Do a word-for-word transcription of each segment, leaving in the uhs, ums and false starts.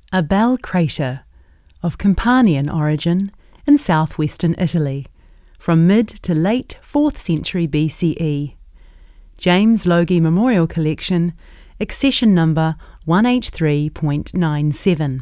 a bell crater of Campanian origin in southwestern Italy from mid to late fourth century B C E. James Logie Memorial Collection, accession number one H three point nine seven.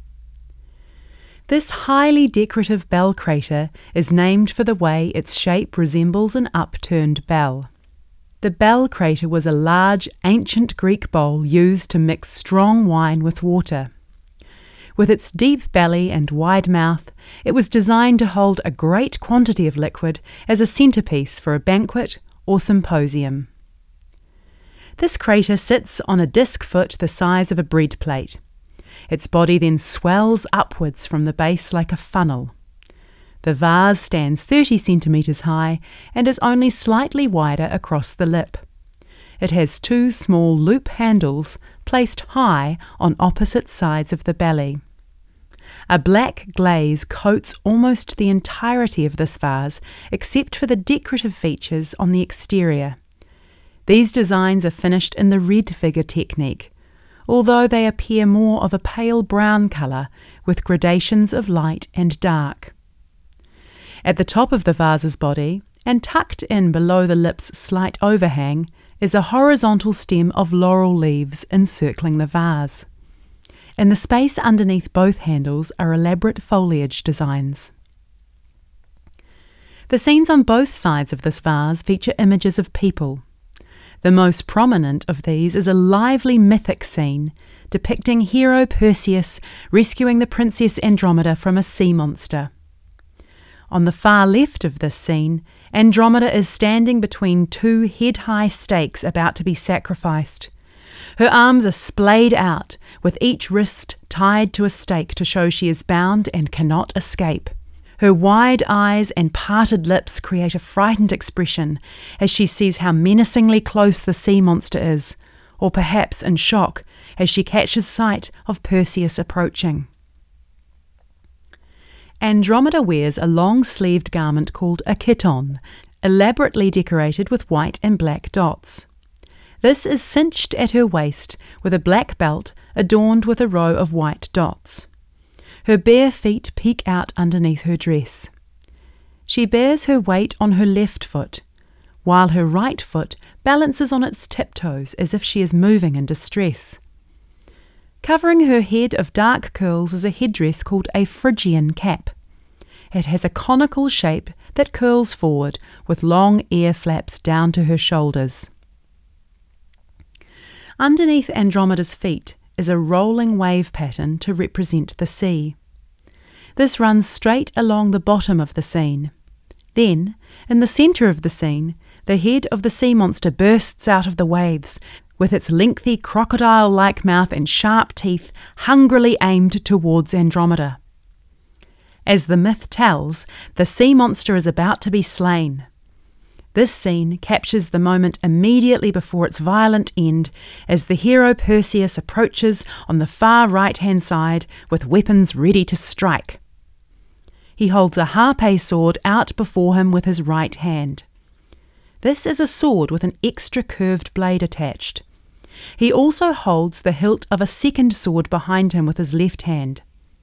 This highly decorative bell crater is named for the way its shape resembles an upturned bell. The bell crater was a large ancient Greek bowl used to mix strong wine with water. With its deep belly and wide mouth, it was designed to hold a great quantity of liquid as a centerpiece for a banquet or symposium. This crater sits on a disc foot the size of a bread plate. Its body then swells upwards from the base like a funnel. The vase stands thirty centimetres high and is only slightly wider across the lip. It has two small loop handles placed high on opposite sides of the belly. A black glaze coats almost the entirety of this vase, except for the decorative features on the exterior. These designs are finished in the red figure technique, although they appear more of a pale brown colour with gradations of light and dark. At the top of the vase's body, and tucked in below the lip's slight overhang, is a horizontal stem of laurel leaves encircling the vase. In the space underneath both handles are elaborate foliage designs. The scenes on both sides of this vase feature images of people. The most prominent of these is a lively mythic scene depicting hero Perseus rescuing the princess Andromeda from a sea monster. On the far left of this scene, Andromeda is standing between two head-high stakes about to be sacrificed. Her arms are splayed out, with each wrist tied to a stake to show she is bound and cannot escape. Her wide eyes and parted lips create a frightened expression as she sees how menacingly close the sea monster is, or perhaps in shock as she catches sight of Perseus approaching. Andromeda wears a long-sleeved garment called a chiton, elaborately decorated with white and black dots. This is cinched at her waist with a black belt adorned with a row of white dots. Her bare feet peek out underneath her dress. She bears her weight on her left foot, while her right foot balances on its tiptoes as if she is moving in distress. Covering her head of dark curls is a headdress called a Phrygian cap. It has a conical shape that curls forward with long ear flaps down to her shoulders. Underneath Andromeda's feet is a rolling wave pattern to represent the sea. This runs straight along the bottom of the scene. Then, in the centre of the scene, the head of the sea monster bursts out of the waves, with its lengthy crocodile-like mouth and sharp teeth hungrily aimed towards Andromeda. As the myth tells, the sea monster is about to be slain. This scene captures the moment immediately before its violent end as the hero Perseus approaches on the far right-hand side with weapons ready to strike. He holds a harpe sword out before him with his right hand. This is a sword with an extra curved blade attached. He also holds the hilt of a second sword behind him with his left hand.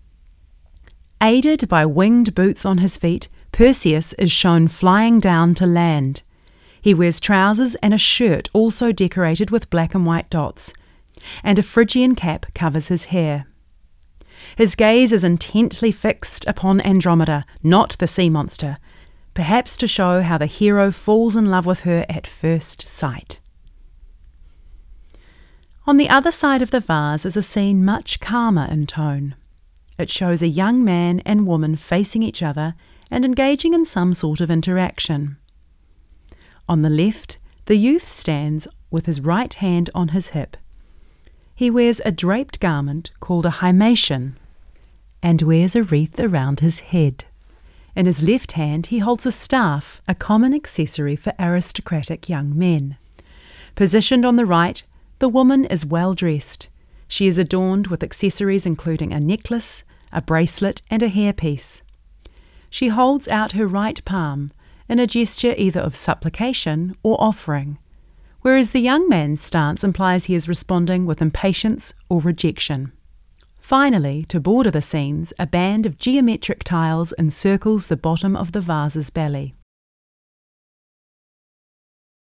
Aided by winged boots on his feet, Perseus is shown flying down to land. He wears trousers and a shirt also decorated with black and white dots, and a Phrygian cap covers his hair. His gaze is intently fixed upon Andromeda, not the sea monster, perhaps to show how the hero falls in love with her at first sight. On the other side of the vase is a scene much calmer in tone. It shows a young man and woman facing each other and engaging in some sort of interaction. On the left, the youth stands with his right hand on his hip. He wears a draped garment called a himation and wears a wreath around his head. In his left hand he holds a staff, a common accessory for aristocratic young men. Positioned on the right, the woman is well dressed. She is adorned with accessories including a necklace, a bracelet and a hairpiece. She holds out her right palm in a gesture either of supplication or offering, whereas the young man's stance implies he is responding with impatience or rejection. Finally, to border the scenes, a band of geometric tiles encircles the bottom of the vase's belly.